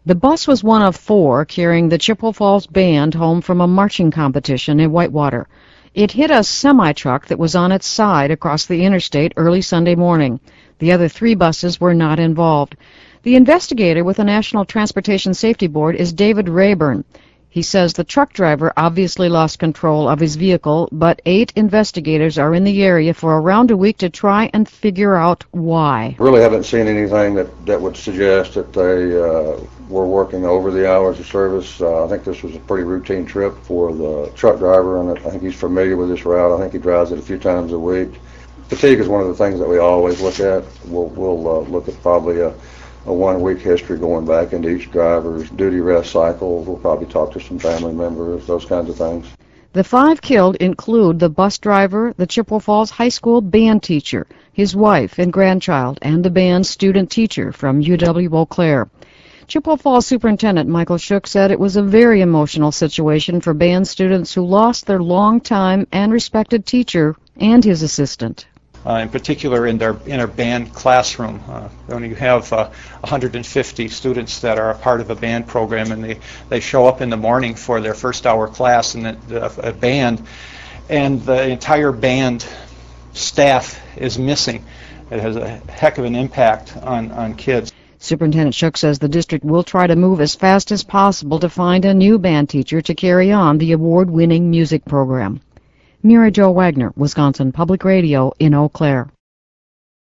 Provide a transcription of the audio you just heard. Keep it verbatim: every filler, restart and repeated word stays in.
The bus was one of four carrying the Chippewa Falls Band home from a marching competition in Whitewater. It hit a semi-truck that was on its side across the interstate early Sunday morning. The other three buses were not involved. The investigator with the National Transportation Safety Board is David Rayburn. He says the truck driver obviously lost control of his vehicle, but eight investigators are in the area for around a week to try and figure out why. Really haven't seen anything that, that would suggest that they uh, were working over the hours of service. Uh, I think this was a pretty routine trip for the truck driver, and I think he's familiar with this route. I think he drives it a few times a week. Fatigue is one of the things that we always look at. We'll, we'll uh, look at probably a a one-week history going back into each driver's duty rest cycle. We'll probably talk to some family members, those kinds of things. The five killed include the bus driver, the Chippewa Falls High School band teacher, his wife and grandchild, and the band's student teacher from U W Eau Claire. Chippewa Falls Superintendent Michael Shook said it was a very emotional situation for band students who lost their longtime and respected teacher and his assistant. Uh, in particular in their in our band classroom. Uh, when you have uh, one hundred fifty students that are a part of a band program, and they, they show up in the morning for their first hour class in a band, and the entire band staff is missing. It has a heck of an impact on, on kids. Superintendent Shook says the district will try to move as fast as possible to find a new band teacher to carry on the award-winning music program. Mira Jo Wagner, Wisconsin Public Radio in Eau Claire.